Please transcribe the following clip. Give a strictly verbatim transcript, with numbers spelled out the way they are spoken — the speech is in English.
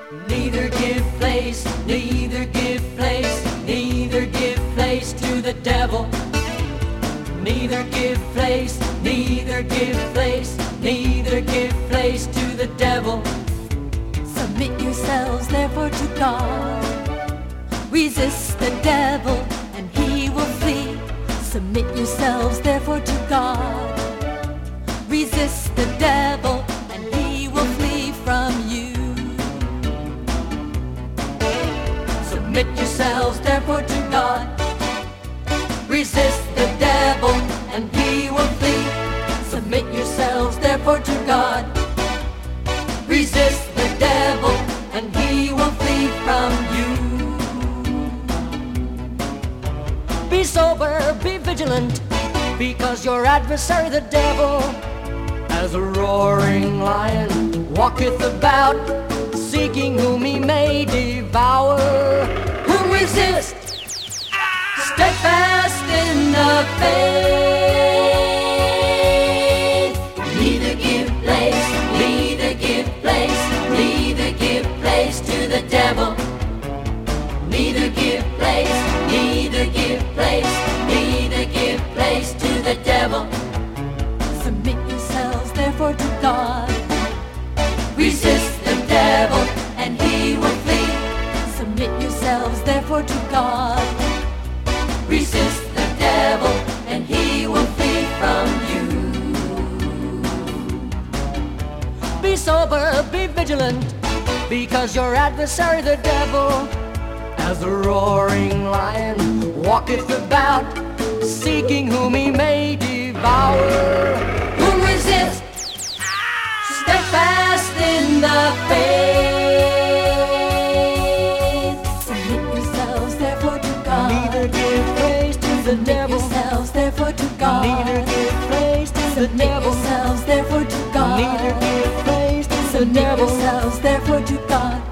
Neither give place, neither give place, neither give place to the devil. Neither give place, neither give place, neither give place to the devil. Submit yourselves therefore to God. Resist the devil and he will flee. Submit yourselves therefore to God. Resist the devil and he will flee from you. Submit yourselves therefore to God. Resist the devil and he will flee. Submit yourselves therefore to God. Resist the devil and he will flee from you. Be sober, be vigilant, because your adversary the devil, as a roaring lion, walketh about, seeking whom he may devour. Whom resist, steadfast in the faith. Neither give place, neither give place, neither give place to the devil. Neither give place, neither give place, neither give place to the devil. Submit yourselves therefore to God. Resist the devil and he will flee. Submit yourselves therefore to God. Resist the devil and he will flee from you. Be sober, be vigilant, because your adversary the devil, as a roaring lion, walketh about, seeking whom he may devour. Whom resist, steadfast in the faith. Submit yourselves therefore to God. Neither give place to the Submit devil. yourselves therefore to God. Neither give place to the Submit devil. yourselves therefore to God. Neither give place to the Submit devil. yourselves therefore to God.